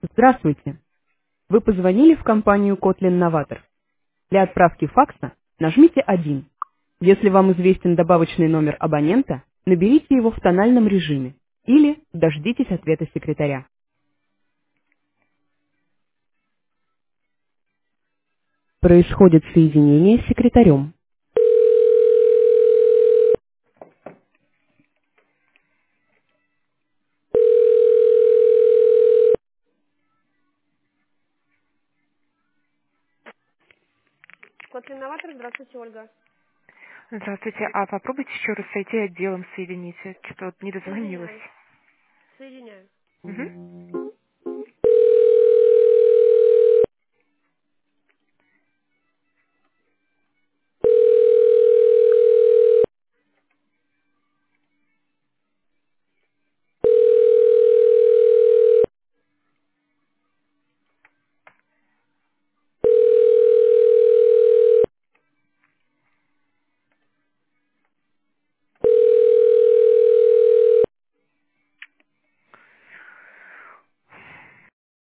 Здравствуйте. Вы позвонили в компанию Kotlin Novator. Для отправки факса нажмите 1. Если вам известен добавочный номер абонента, наберите его в тональном режиме или дождитесь ответа секретаря. Происходит соединение с секретарем. Kotlin Novator, здравствуйте, Ольга. Здравствуйте. А попробуйте еще раз с IT-отделом соединить. Что-то вот не дозвонилась. Соединяю. Соединяю. Мгм.